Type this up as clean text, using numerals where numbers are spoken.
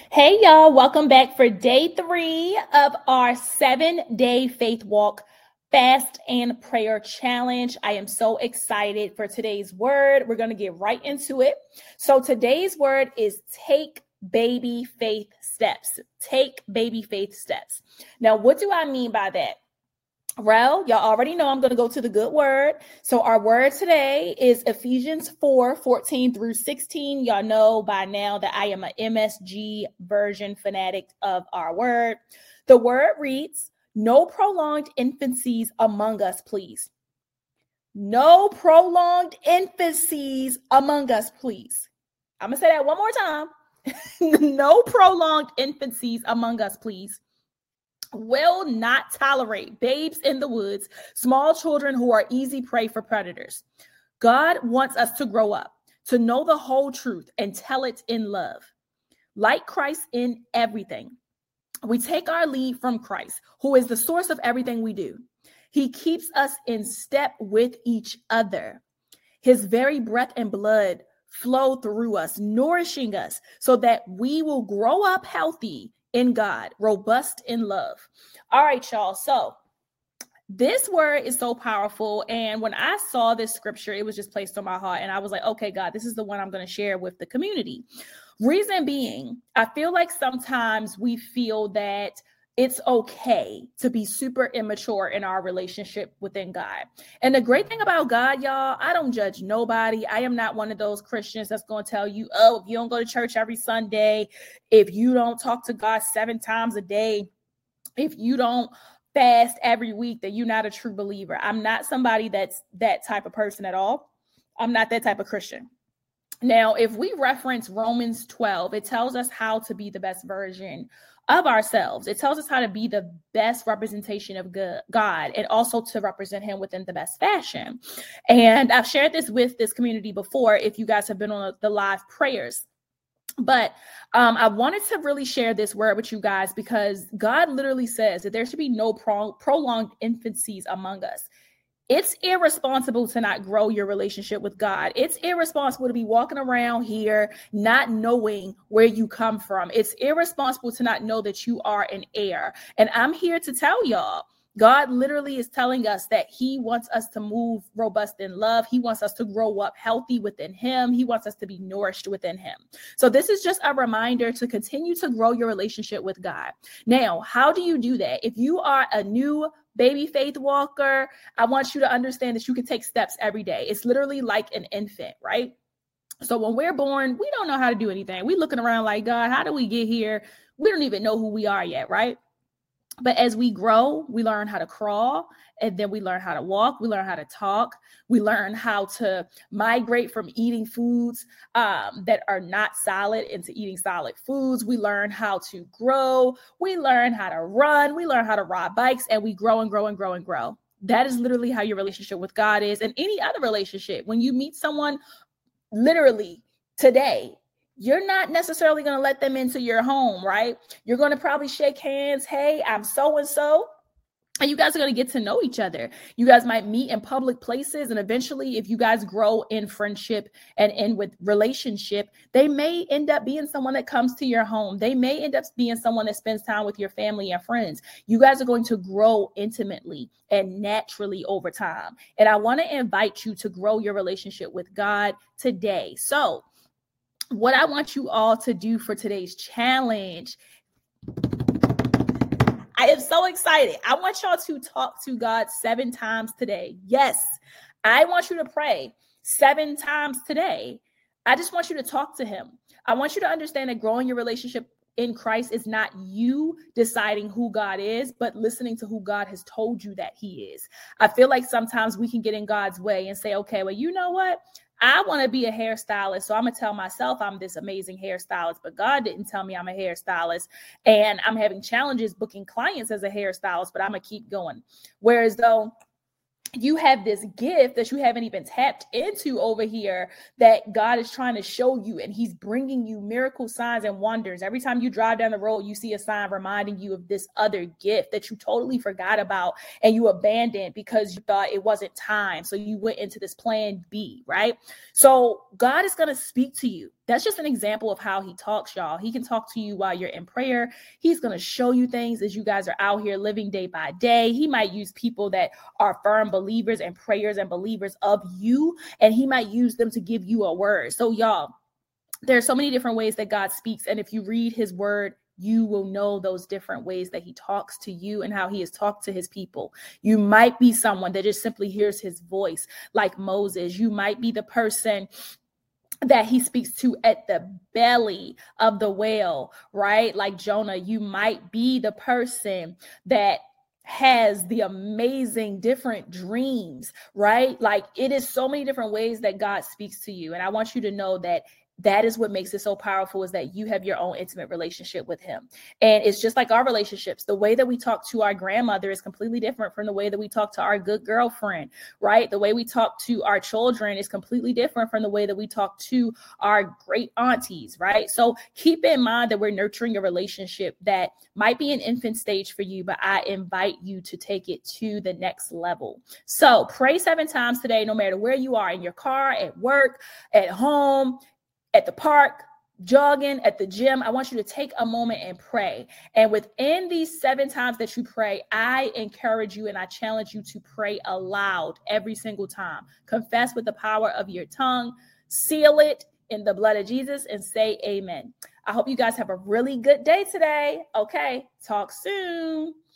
Hey, y'all, welcome back for day 3 of our 7-day faith walk, fast and prayer challenge. I am so excited for today's word. We're going to get right into it. So today's word is take baby faith steps. Take baby faith steps. Now, what do I mean by that? Well, y'all already know I'm going to go to the good word. So our word today is Ephesians 4:14 through 16. Y'all know by now that I am an MSG version fanatic of our word. The word reads, no prolonged infancies among us, please. No prolonged infancies among us, please. I'm going to say that one more time. No prolonged infancies among us, please. Will not tolerate babes in the woods, small children who are easy prey for predators. God wants us to grow up, to know the whole truth and tell it in love. Like Christ in everything, we take our lead from Christ, who is the source of everything we do. He keeps us in step with each other. His very breath and blood flow through us, nourishing us so that we will grow up healthy in God, robust in love. All right, y'all. So this word is so powerful. And when I saw this scripture, it was just placed on my heart. And I was like, okay, God, this is the one I'm going to share with the community. Reason being, I feel like sometimes we feel that it's okay to be super immature in our relationship within God. And the great thing about God, y'all, I don't judge nobody. I am not one of those Christians that's going to tell you, oh, if you don't go to church every Sunday, if you don't talk to God 7 times a day, if you don't fast every week, that you're not a true believer. I'm not somebody that's that type of person at all. I'm not that type of Christian. Now, if we reference Romans 12, it tells us how to be the best version of ourselves. It tells us how to be the best representation of God and also to represent him within the best fashion. And I've shared this with this community before, if you guys have been on the live prayers. But I wanted to really share this word with you guys because God literally says that there should be no prolonged infancies among us. It's irresponsible to not grow your relationship with God. It's irresponsible to be walking around here not knowing where you come from. It's irresponsible to not know that you are an heir. And I'm here to tell y'all, God literally is telling us that he wants us to move robust in love. He wants us to grow up healthy within him. He wants us to be nourished within him. So this is just a reminder to continue to grow your relationship with God. Now, how do you do that? If you are a new baby faith walker, I want you to understand that you can take steps every day. It's literally like an infant, right? So when we're born, we don't know how to do anything. We're looking around like, God, how do we get here? We don't even know who we are yet, right? But as we grow, we learn how to crawl, and then we learn how to walk. We learn how to talk. We learn how to migrate from eating foods that are not solid into eating solid foods. We learn how to grow. We learn how to run. We learn how to ride bikes, and we grow and grow and grow and grow. That is literally how your relationship with God is, and any other relationship. When you meet someone literally today, you're not necessarily going to let them into your home, right? You're going to probably shake hands. Hey, I'm so-and-so. And you guys are going to get to know each other. You guys might meet in public places. And eventually, if you guys grow in friendship and in with relationship, they may end up being someone that comes to your home. They may end up being someone that spends time with your family and friends. You guys are going to grow intimately and naturally over time. And I want to invite you to grow your relationship with God today. So what I want you all to do for today's challenge, I am so excited. I want y'all to talk to God 7 times today. Yes, I want you to pray 7 times today. I just want you to talk to him. I want you to understand that growing your relationship in Christ is not you deciding who God is, but listening to who God has told you that he is. I feel like sometimes we can get in God's way and say, okay, well, you know what? I want to be a hairstylist, so I'm going to tell myself I'm this amazing hairstylist, but God didn't tell me I'm a hairstylist, and I'm having challenges booking clients as a hairstylist, but I'm going to keep going. Whereas though you have this gift that you haven't even tapped into over here that God is trying to show you, and he's bringing you miracle signs and wonders. Every time you drive down the road, you see a sign reminding you of this other gift that you totally forgot about and you abandoned because you thought it wasn't time. So you went into this plan B, right? So God is going to speak to you. That's just an example of how he talks, y'all. He can talk to you while you're in prayer. He's going to show you things as you guys are out here living day by day. He might use people that are firm believers and prayers and believers of you, and he might use them to give you a word. So y'all, there's so many different ways that God speaks. And if you read his word, you will know those different ways that he talks to you and how he has talked to his people. You might be someone that just simply hears his voice like Moses. You might be the person that he speaks to at the belly of the whale, right? Like Jonah. You might be the person that has the amazing different dreams, right? Like it is so many different ways that God speaks to you. And I want you to know that that is what makes it so powerful, is that you have your own intimate relationship with him. And it's just like our relationships. The way that we talk to our grandmother is completely different from the way that we talk to our good girlfriend, right? The way we talk to our children is completely different from the way that we talk to our great aunties, right? So keep in mind that we're nurturing a relationship that might be an infant stage for you, but I invite you to take it to the next level. So pray 7 times today, no matter where you are, in your car, at work, at home, at the park, jogging, at the gym. I want you to take a moment and pray. And within these 7 times that you pray, I encourage you and I challenge you to pray aloud every single time. Confess with the power of your tongue, seal it in the blood of Jesus, and say amen. I hope you guys have a really good day today. Okay, talk soon.